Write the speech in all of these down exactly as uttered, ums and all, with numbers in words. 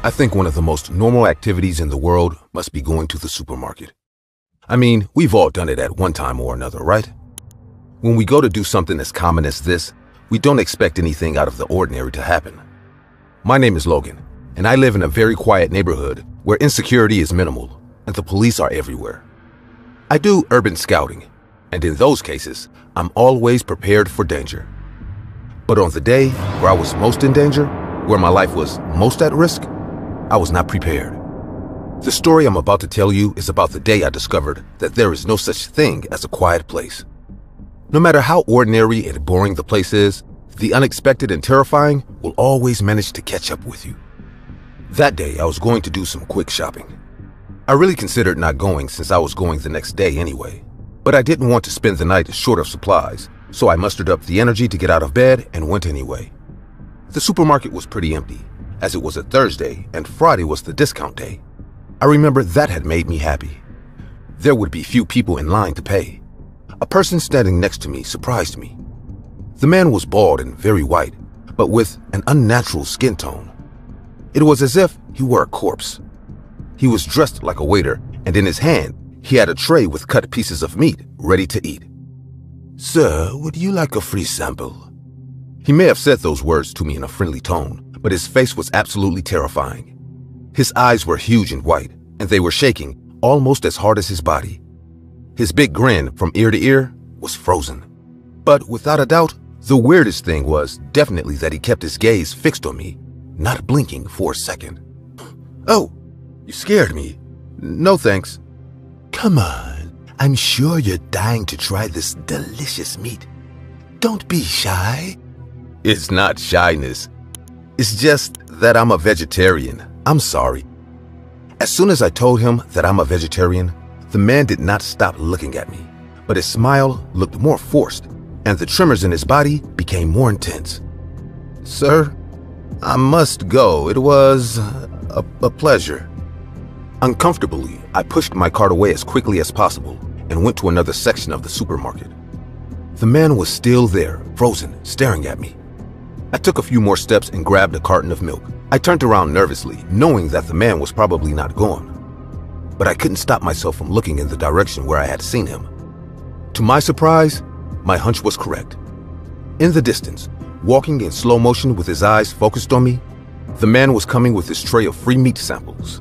I think one of the most normal activities in the world must be going to the supermarket. I mean, we've all done it at one time or another, right? When we go to do something as common as this, we don't expect anything out of the ordinary to happen. My name is Logan, and I live in a very quiet neighborhood where insecurity is minimal and the police are everywhere. I do urban scouting, and in those cases, I'm always prepared for danger. But on the day where I was most in danger, where my life was most at risk, I was not prepared. The story I'm about to tell you is about the day I discovered that there is no such thing as a quiet place. No matter how ordinary and boring the place is, the unexpected and terrifying will always manage to catch up with you. That day, I was going to do some quick shopping. I really considered not going since I was going the next day anyway, but I didn't want to spend the night short of supplies, so I mustered up the energy to get out of bed and went anyway. The supermarket was pretty empty, as it was a Thursday and Friday was the discount day. I remember that had made me happy. There would be few people in line to pay. A person standing next to me surprised me. The man was bald and very white, but with an unnatural skin tone. It was as if he were a corpse. He was dressed like a waiter, and in his hand, he had a tray with cut pieces of meat ready to eat. "Sir, would you like a free sample?" He may have said those words to me in a friendly tone, but his face was absolutely terrifying. His eyes were huge and white, and they were shaking almost as hard as his body. His big grin from ear to ear was frozen. But without a doubt, the weirdest thing was definitely that he kept his gaze fixed on me, not blinking for a second. "Oh, you scared me. No thanks." "Come on, I'm sure you're dying to try this delicious meat. Don't be shy." "It's not shyness. It's just that I'm a vegetarian. I'm sorry." As soon as I told him that I'm a vegetarian, the man did not stop looking at me, but his smile looked more forced, and the tremors in his body became more intense. "Sir, I must go. It was a, a pleasure." Uncomfortably, I pushed my cart away as quickly as possible and went to another section of the supermarket. The man was still there, frozen, staring at me. I took a few more steps and grabbed a carton of milk. I turned around nervously, knowing that the man was probably not gone. But I couldn't stop myself from looking in the direction where I had seen him. To my surprise, my hunch was correct. In the distance, walking in slow motion with his eyes focused on me, the man was coming with his tray of free meat samples.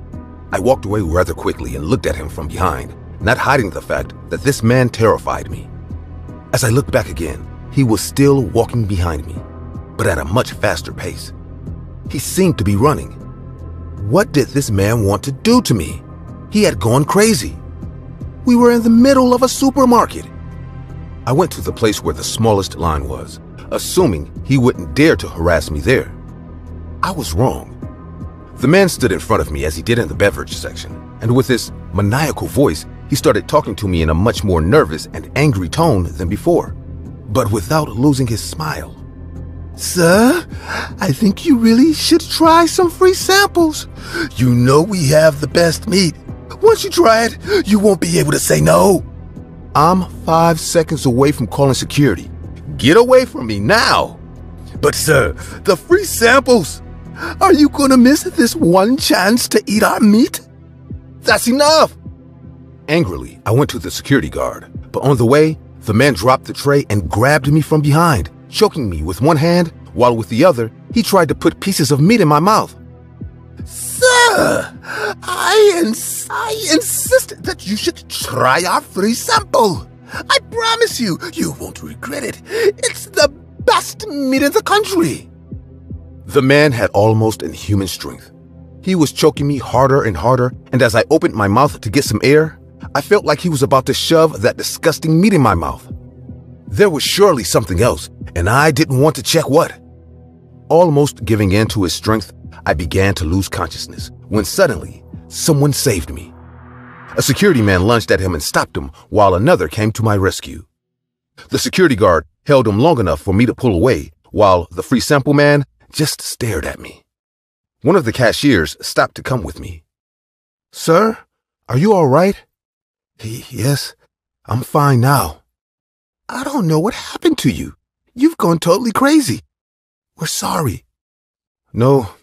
I walked away rather quickly and looked at him from behind, not hiding the fact that this man terrified me. As I looked back again, he was still walking behind me, but at a much faster pace. He seemed to be running. What did this man want to do to me? He had gone crazy. We were in the middle of a supermarket. I went to the place where the smallest line was, assuming he wouldn't dare to harass me there. I was wrong. The man stood in front of me as he did in the beverage section, and with his maniacal voice, he started talking to me in a much more nervous and angry tone than before, but without losing his smile. "Sir, I think you really should try some free samples. You know we have the best meat. Once you try it, you won't be able to say no." I'm five seconds away from calling security. Get away from me now. "But sir, the free samples. Are you gonna miss this one chance to eat our meat?" "That's enough." Angrily, I went to the security guard, but on the way, the man dropped the tray and grabbed me from behind, choking me with one hand, while with the other, he tried to put pieces of meat in my mouth. "Sir, I, ins- I insist that you should try our free sample. I promise you, you won't regret it. It's the best meat in the country." The man had almost inhuman strength. He was choking me harder and harder, and as I opened my mouth to get some air, I felt like he was about to shove that disgusting meat in my mouth. There was surely something else, and I didn't want to check what. Almost giving in to his strength, I began to lose consciousness when suddenly someone saved me. A security man lunged at him and stopped him while another came to my rescue. The security guard held him long enough for me to pull away while the free sample man just stared at me. One of the cashiers stopped to come with me. "Sir, are you all right?" "Yes, I'm fine now." "I don't know what happened to you. You've gone totally crazy. We're sorry." "No,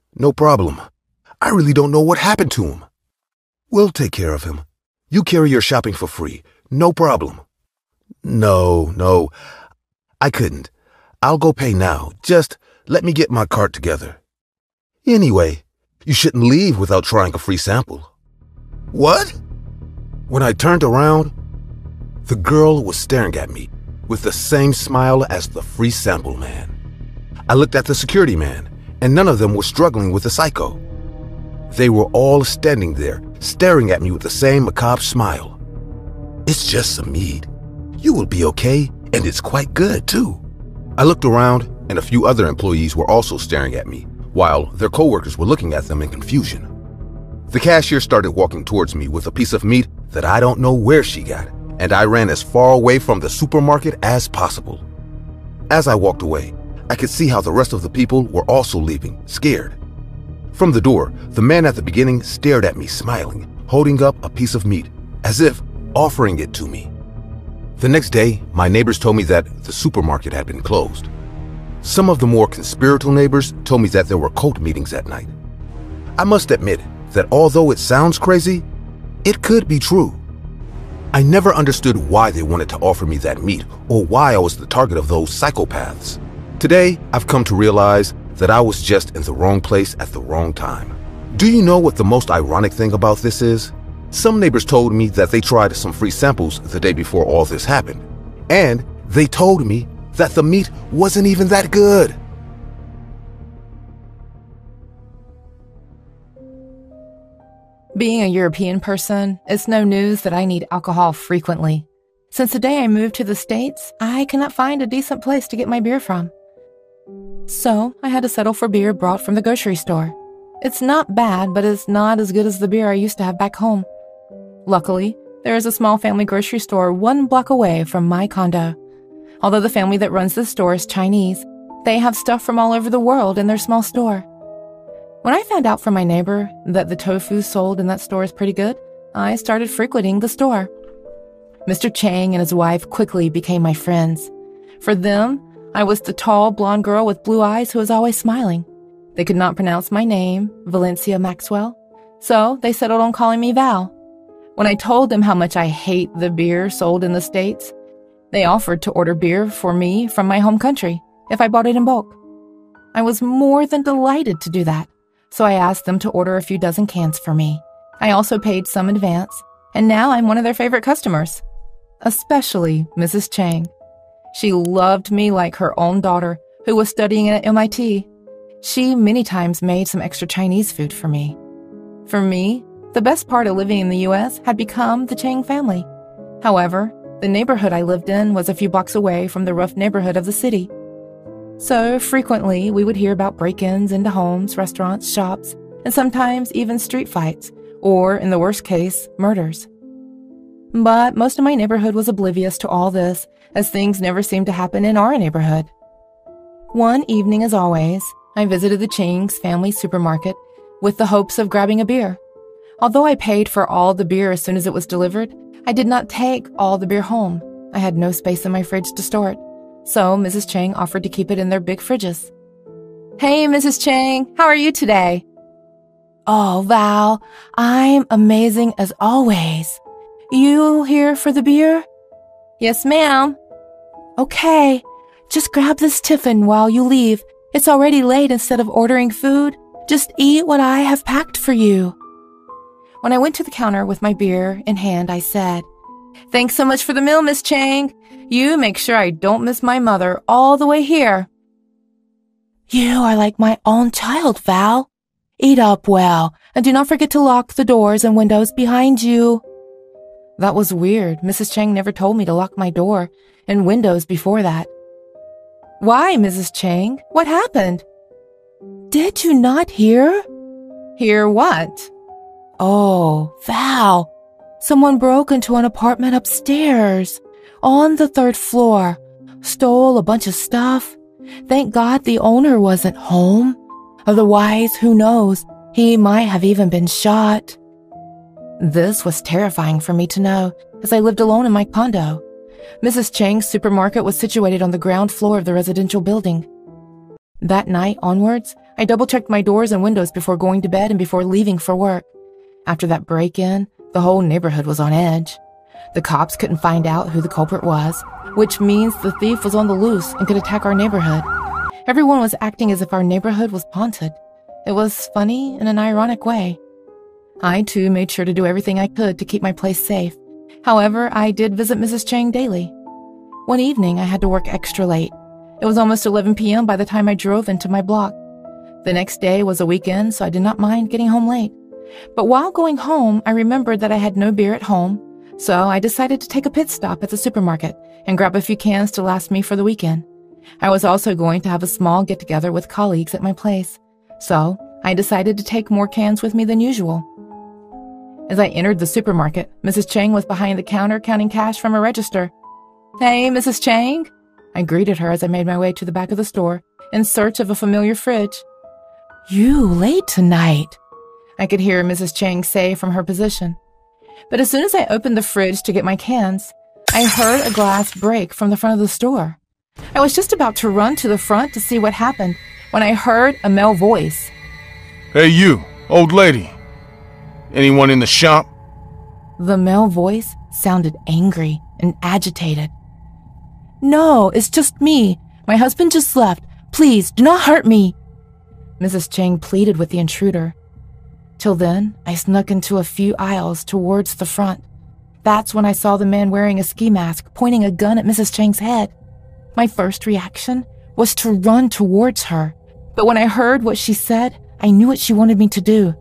No problem. I really don't know what happened to him. We'll take care of him. You carry your shopping for free. No problem. No, no, I couldn't. I'll go pay now. Just let me get my cart together. Anyway, you shouldn't leave without trying a free sample. What? When I turned around, the girl was staring at me with the same smile as the free sample man. I looked at the security man, and none of them were struggling with the psycho. They were all standing there, staring at me with the same macabre smile. It's just some mead. You will be okay, and it's quite good, too. I looked around, and a few other employees were also staring at me, while their coworkers were looking at them in confusion. The cashier started walking towards me with a piece of meat that I don't know where she got, and I ran as far away from the supermarket as possible. As I walked away, I could see how the rest of the people were also leaving, scared. From the door, the man at the beginning stared at me smiling, holding up a piece of meat, as if offering it to me. The next day, my neighbors told me that the supermarket had been closed. Some of the more conspiratorial neighbors told me that there were cult meetings at night. I must admit that although it sounds crazy, it could be true. I never understood why they wanted to offer me that meat or why I was the target of those psychopaths. Today, I've come to realize that I was just in the wrong place at the wrong time. Do you know what the most ironic thing about this is? Some neighbors told me that they tried some free samples the day before all this happened, and they told me that the meat wasn't even that good. Being a European person, it's no news that I need alcohol frequently. Since the day I moved to the States, I cannot find a decent place to get my beer from. So I had to settle for beer brought from the grocery store. It's not bad, but it's not as good as the beer I used to have back home. Luckily, there is a small family grocery store one block away from my condo. Although the family that runs the store is Chinese, they have stuff from all over the world in their small store. When I found out from my neighbor that the tofu sold in that store is pretty good, I started frequenting the store. Mister Chang and his wife quickly became my friends. For them, I was the tall, blonde girl with blue eyes who was always smiling. They could not pronounce my name, Valencia Maxwell, so they settled on calling me Val. When I told them how much I hate the beer sold in the States, they offered to order beer for me from my home country if I bought it in bulk. I was more than delighted to do that, so I asked them to order a few dozen cans for me. I also paid some in advance, and now I'm one of their favorite customers, especially Missus Chang. She loved me like her own daughter, who was studying at M I T. She many times made some extra Chinese food for me. For me, the best part of living in the U S had become the Chang family. However, the neighborhood I lived in was a few blocks away from the rough neighborhood of the city. So frequently, we would hear about break-ins into homes, restaurants, shops, and sometimes even street fights, or, in the worst case, murders. But most of my neighborhood was oblivious to all this, as things never seemed to happen in our neighborhood. One evening, as always, I visited the Chang's family supermarket with the hopes of grabbing a beer. Although I paid for all the beer as soon as it was delivered, I did not take all the beer home. I had no space in my fridge to store it, so Missus Chang offered to keep it in their big fridges. "Hey, Missus Chang, how are you today?" "Oh, Val, I'm amazing as always. You here for the beer?" "Yes, ma'am." "Okay, just grab this tiffin while you leave. It's already late. Instead of ordering food, just eat what I have packed for you." When I went to the counter with my beer in hand, I said, "Thanks so much for the meal, Miss Chang. You make sure I don't miss my mother all the way here." "You are like my own child, Val. Eat up well, and do not forget to lock the doors and windows behind you." That was weird. Missus Chang never told me to lock my door and windows before that. "Why, Missus Chang? What happened?" "Did you not hear?" "Hear what?" "Oh, Val, someone broke into an apartment upstairs on the third floor, stole a bunch of stuff. Thank God the owner wasn't home. Otherwise, who knows, he might have even been shot." This was terrifying for me to know, as I lived alone in my condo. Missus Chang's supermarket was situated on the ground floor of the residential building. That night onwards, I double-checked my doors and windows before going to bed and before leaving for work. After that break-in, the whole neighborhood was on edge. The cops couldn't find out who the culprit was, which means the thief was on the loose and could attack our neighborhood. Everyone was acting as if our neighborhood was haunted. It was funny in an ironic way. I, too, made sure to do everything I could to keep my place safe. However, I did visit Missus Chang daily. One evening, I had to work extra late. It was almost eleven p m by the time I drove into my block. The next day was a weekend, so I did not mind getting home late. But while going home, I remembered that I had no beer at home, so I decided to take a pit stop at the supermarket and grab a few cans to last me for the weekend. I was also going to have a small get-together with colleagues at my place, so I decided to take more cans with me than usual. As I entered the supermarket, Missus Chang was behind the counter counting cash from a register. "Hey, Missus Chang?" I greeted her as I made my way to the back of the store in search of a familiar fridge. "You late tonight," I could hear Missus Chang say from her position. But as soon as I opened the fridge to get my cans, I heard a glass break from the front of the store. I was just about to run to the front to see what happened when I heard a male voice. "Hey you, old lady. Anyone in the shop?" The male voice sounded angry and agitated. "No, it's just me. My husband just left. Please, do not hurt me," Missus Chang pleaded with the intruder. Till then, I snuck into a few aisles towards the front. That's when I saw the man wearing a ski mask pointing a gun at Missus Chang's head. My first reaction was to run towards her, but when I heard what she said, I knew what she wanted me to do.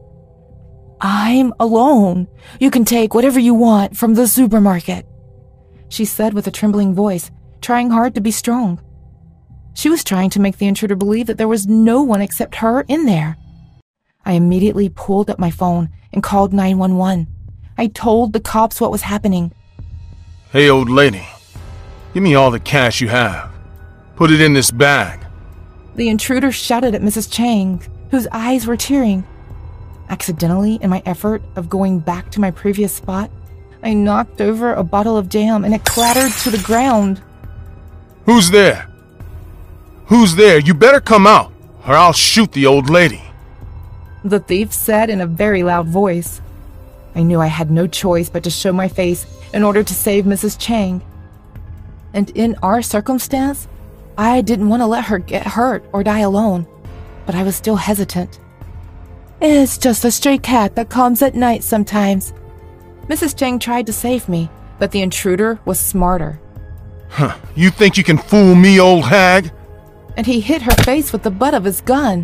"I'm alone. You can take whatever you want from the supermarket," she said with a trembling voice, trying hard to be strong. She was trying to make the intruder believe that there was no one except her in there. I immediately pulled up my phone and called nine one one. I told the cops what was happening. "Hey, old lady. Give me all the cash you have. Put it in this bag." The intruder shouted at Missus Chang, whose eyes were tearing. Accidentally, in my effort of going back to my previous spot, I knocked over a bottle of jam and it clattered to the ground. "Who's there? Who's there? You better come out, or I'll shoot the old lady," the thief said in a very loud voice. I knew I had no choice but to show my face in order to save Missus Chang. And in our circumstance, I didn't want to let her get hurt or die alone, but I was still hesitant. "It's just a stray cat that comes at night sometimes." Missus Chang tried to save me, but the intruder was smarter. "Huh, you think you can fool me, old hag?" And he hit her face with the butt of his gun.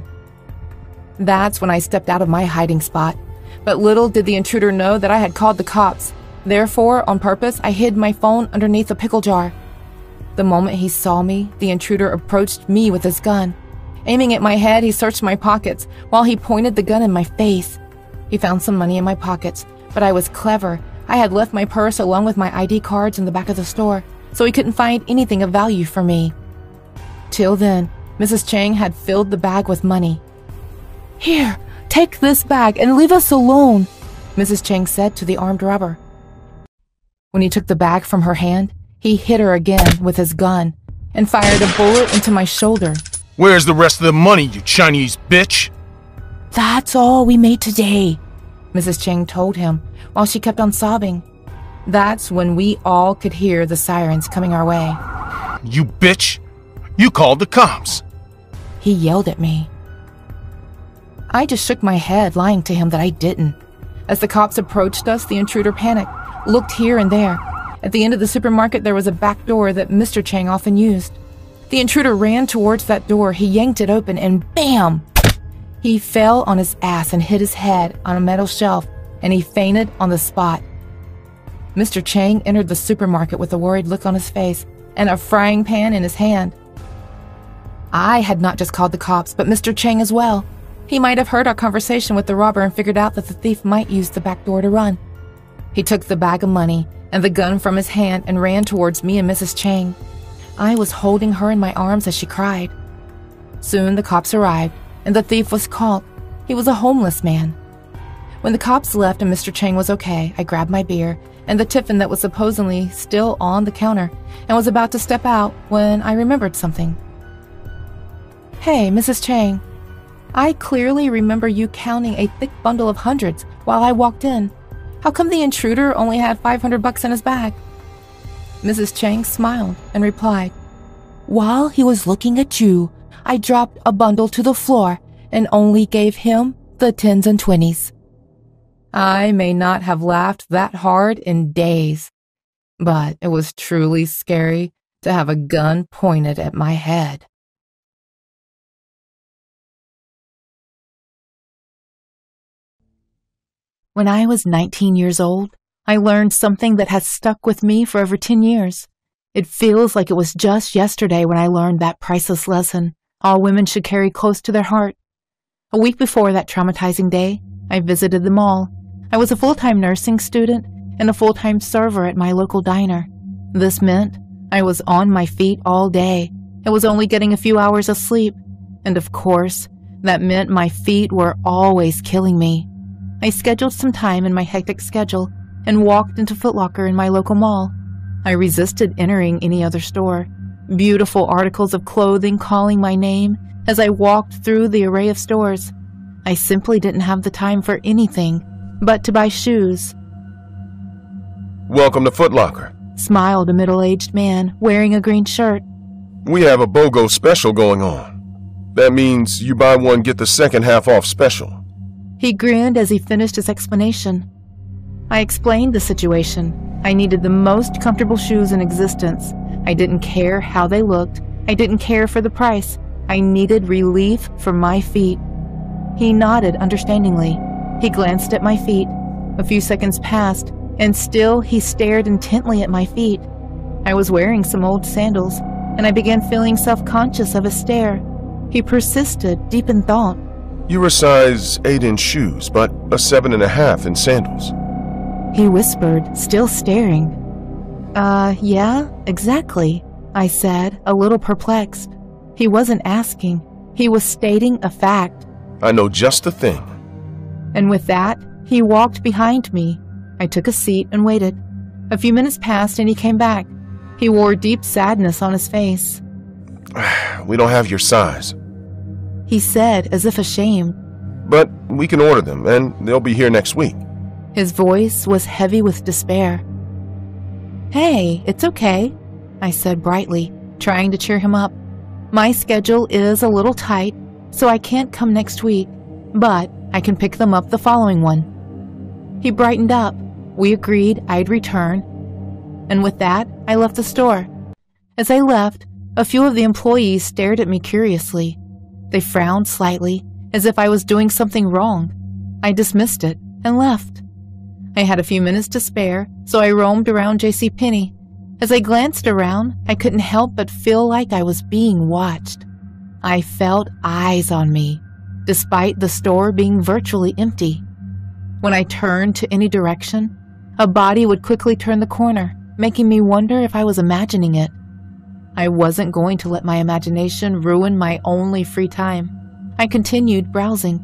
That's when I stepped out of my hiding spot, but little did the intruder know that I had called the cops. Therefore, on purpose, I hid my phone underneath a pickle jar. The moment he saw me, the intruder approached me with his gun. Aiming at my head, he searched my pockets while he pointed the gun in my face. He found some money in my pockets, but I was clever. I had left my purse along with my I D cards in the back of the store, so he couldn't find anything of value for me. Till then, Missus Chang had filled the bag with money. "Here, take this bag and leave us alone," Missus Chang said to the armed robber. When he took the bag from her hand, he hit her again with his gun and fired a bullet into my shoulder. "Where's the rest of the money, you Chinese bitch?" "That's all we made today," Missus Chang told him while she kept on sobbing. That's when we all could hear the sirens coming our way. "You bitch! You called the cops!" He yelled at me. I just shook my head, lying to him that I didn't. As the cops approached us, the intruder panicked, looked here and there. At the end of the supermarket, there was a back door that Mister Chang often used. The intruder ran towards that door, he yanked it open, and bam! He fell on his ass and hit his head on a metal shelf, and he fainted on the spot. Mister Chang entered the supermarket with a worried look on his face and a frying pan in his hand. I had not just called the cops, but Mister Chang as well. He might have heard our conversation with the robber and figured out that the thief might use the back door to run. He took the bag of money and the gun from his hand and ran towards me and Missus Chang. I was holding her in my arms as she cried. Soon the cops arrived, and the thief was caught. He was a homeless man. When the cops left and Mister Chang was okay, I grabbed my beer and the tiffin that was supposedly still on the counter and was about to step out when I remembered something. "Hey, Missus Chang." I clearly remember you counting a thick bundle of hundreds while I walked in. How come the intruder only had five hundred bucks in his bag?" Missus Chang smiled and replied, "While he was looking at you, I dropped a bundle to the floor and only gave him the tens and twenties." I may not have laughed that hard in days, but it was truly scary to have a gun pointed at my head. When I was nineteen years old, I learned something that has stuck with me for over ten years. It feels like it was just yesterday when I learned that priceless lesson all women should carry close to their heart. A week before that traumatizing day, I visited the mall. I was a full-time nursing student and a full-time server at my local diner. This meant I was on my feet all day. I was only getting a few hours of sleep. And of course, that meant my feet were always killing me. I scheduled some time in my hectic schedule and walked into Foot Locker in my local mall. I resisted entering any other store. Beautiful articles of clothing calling my name as I walked through the array of stores. I simply didn't have the time for anything but to buy shoes. "Welcome to Foot Locker," smiled a middle-aged man wearing a green shirt. "We have a BOGO special going on. That means you buy one, get the second half off special." He grinned as he finished his explanation. I explained the situation. I needed the most comfortable shoes in existence. I didn't care how they looked. I didn't care for the price. I needed relief for my feet. He nodded understandingly. He glanced at my feet. A few seconds passed, and still he stared intently at my feet. I was wearing some old sandals, and I began feeling self-conscious of his stare. He persisted, deep in thought. "You're a size eight in shoes, but a seven and a half in sandals." He whispered, still staring. Uh, yeah, exactly, I said, a little perplexed. He wasn't asking. He was stating a fact. "I know just the thing." And with that, he walked behind me. I took a seat and waited. A few minutes passed and he came back. He wore deep sadness on his face. "We don't have your size," he said, as if ashamed. "But we can order them, and they'll be here next week." His voice was heavy with despair. "Hey, it's okay," I said brightly, trying to cheer him up. "My schedule is a little tight, so I can't come next week, but I can pick them up the following one." He brightened up. We agreed I'd return, and with that, I left the store. As I left, a few of the employees stared at me curiously. They frowned slightly, as if I was doing something wrong. I dismissed it and left. I had a few minutes to spare, so I roamed around JCPenney. As I glanced around, I couldn't help but feel like I was being watched. I felt eyes on me, despite the store being virtually empty. When I turned to any direction, a body would quickly turn the corner, making me wonder if I was imagining it. I wasn't going to let my imagination ruin my only free time. I continued browsing.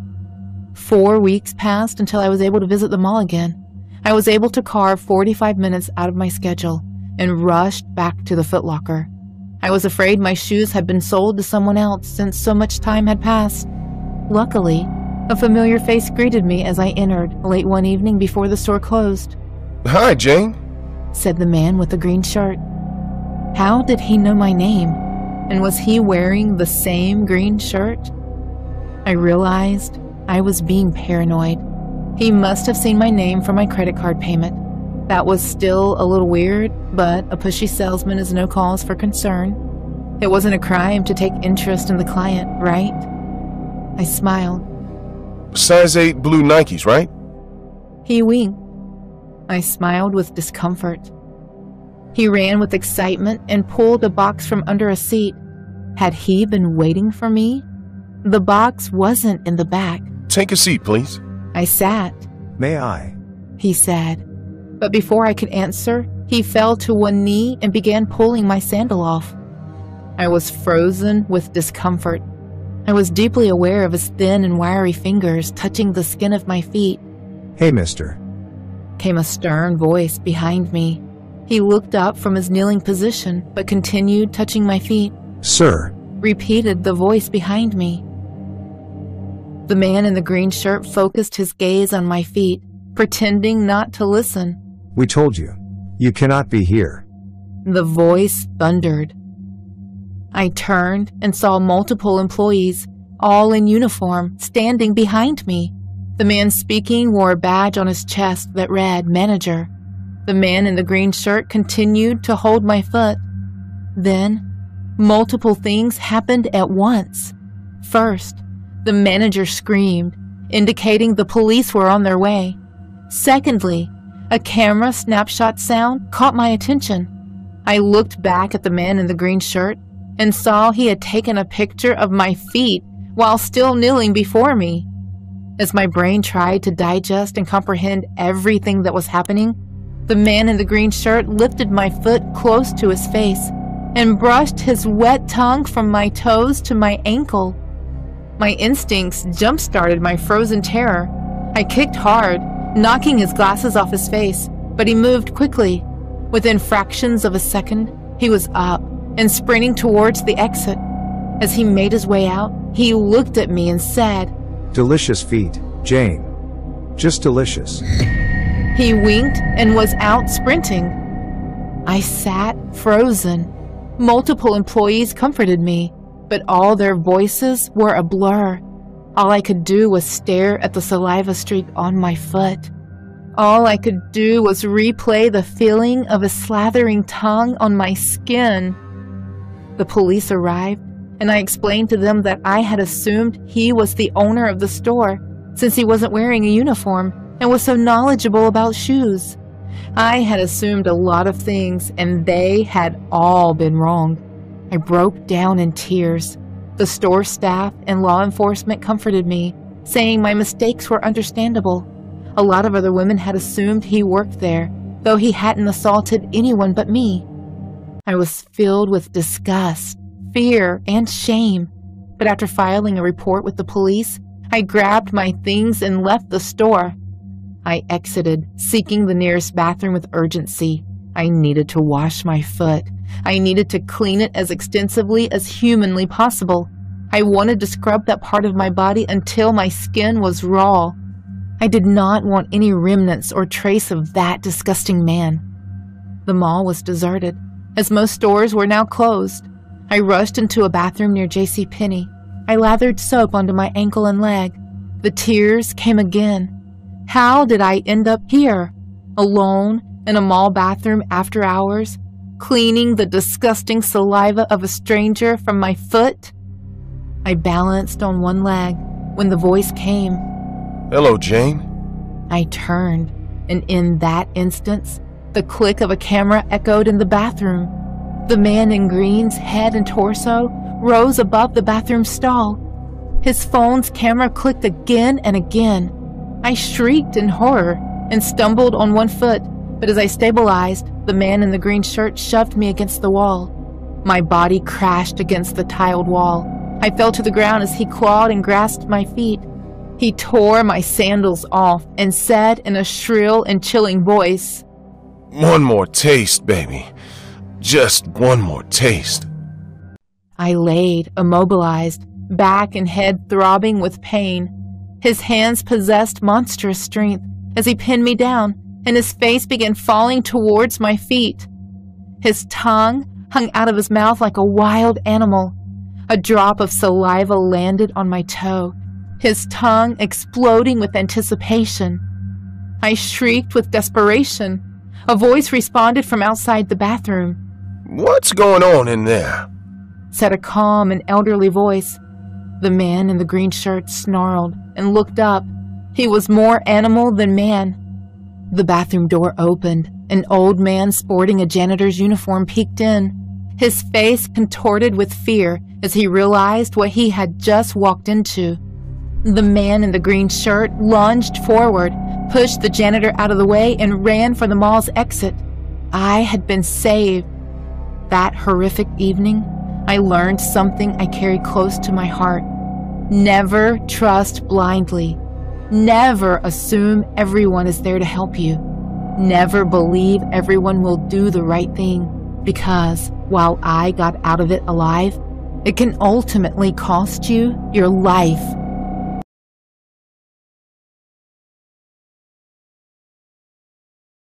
Four weeks passed until I was able to visit the mall again. I was able to carve forty-five minutes out of my schedule and rushed back to the Foot Locker. I was afraid my shoes had been sold to someone else since so much time had passed. Luckily, a familiar face greeted me as I entered late one evening before the store closed. "Hi, Jane," said the man with the green shirt. How did he know my name? And was he wearing the same green shirt? I realized I was being paranoid. He must have seen my name from my credit card payment. That was still a little weird, but a pushy salesman is no cause for concern. It wasn't a crime to take interest in the client, right? I smiled. "Size eight blue Nikes, right?" He winked. I smiled with discomfort. He ran with excitement and pulled a box from under a seat. Had he been waiting for me? The box wasn't in the back. "Take a seat, please." I sat. "May I?" he said. But before I could answer, he fell to one knee and began pulling my sandal off. I was frozen with discomfort. I was deeply aware of his thin and wiry fingers touching the skin of my feet. "Hey, mister," came a stern voice behind me. He looked up from his kneeling position, but continued touching my feet. "Sir," repeated the voice behind me. The man in the green shirt focused his gaze on my feet, pretending not to listen. We told you. You cannot be here. The voice thundered. I turned and saw multiple employees, all in uniform, standing behind me. The man speaking wore a badge on his chest that read Manager. The man in the green shirt continued to hold my foot. Then, multiple things happened at once. First, the manager screamed, indicating the police were on their way. Secondly, a camera snapshot sound caught my attention. I looked back at the man in the green shirt and saw he had taken a picture of my feet while still kneeling before me. As my brain tried to digest and comprehend everything that was happening, the man in the green shirt lifted my foot close to his face and brushed his wet tongue from my toes to my ankle. My instincts jump-started my frozen terror. I kicked hard, knocking his glasses off his face, but he moved quickly. Within fractions of a second, he was up and sprinting towards the exit. As he made his way out, he looked at me and said, Delicious feet, Jane. Just delicious. He winked and was out sprinting. I sat frozen. Multiple employees comforted me, but all their voices were a blur. All I could do was stare at the saliva streak on my foot. All I could do was replay the feeling of a slathering tongue on my skin. The police arrived, and I explained to them that I had assumed he was the owner of the store, since he wasn't wearing a uniform and was so knowledgeable about shoes. I had assumed a lot of things, and they had all been wrong. I broke down in tears. The store staff and law enforcement comforted me, saying my mistakes were understandable. A lot of other women had assumed he worked there, though he hadn't assaulted anyone but me. I was filled with disgust, fear, and shame. But after filing a report with the police, I grabbed my things and left the store. I exited, seeking the nearest bathroom with urgency. I needed to wash my foot. I needed to clean it as extensively as humanly possible. I wanted to scrub that part of my body until my skin was raw. I did not want any remnants or trace of that disgusting man. The mall was deserted, as most stores were now closed. I rushed into a bathroom near J C Penney. I lathered soap onto my ankle and leg. The tears came again. How did I end up here, alone in a mall bathroom after hours, cleaning the disgusting saliva of a stranger from my foot? I balanced on one leg when the voice came. Hello, Jane. I turned, and in that instance, the click of a camera echoed in the bathroom. The man in green's head and torso rose above the bathroom stall. His phone's camera clicked again and again. I shrieked in horror and stumbled on one foot, but as I stabilized, the man in the green shirt shoved me against the wall. My body crashed against the tiled wall. I fell to the ground as he clawed and grasped my feet. He tore my sandals off and said in a shrill and chilling voice, One more taste, baby. Just one more taste. I laid, immobilized, back and head throbbing with pain. His hands possessed monstrous strength as he pinned me down, and his face began falling towards my feet. His tongue hung out of his mouth like a wild animal. A drop of saliva landed on my toe, his tongue exploding with anticipation. I shrieked with desperation. A voice responded from outside the bathroom. What's going on in there? Said a calm and elderly voice. The man in the green shirt snarled and looked up. He was more animal than man. The bathroom door opened. An old man sporting a janitor's uniform peeked in. His face contorted with fear as he realized what he had just walked into. The man in the green shirt lunged forward, pushed the janitor out of the way, and ran for the mall's exit. I had been saved. That horrific evening, I learned something I carry close to my heart. Never trust blindly. Never assume everyone is there to help you. Never believe everyone will do the right thing, because while I got out of it alive, it can ultimately cost you your life.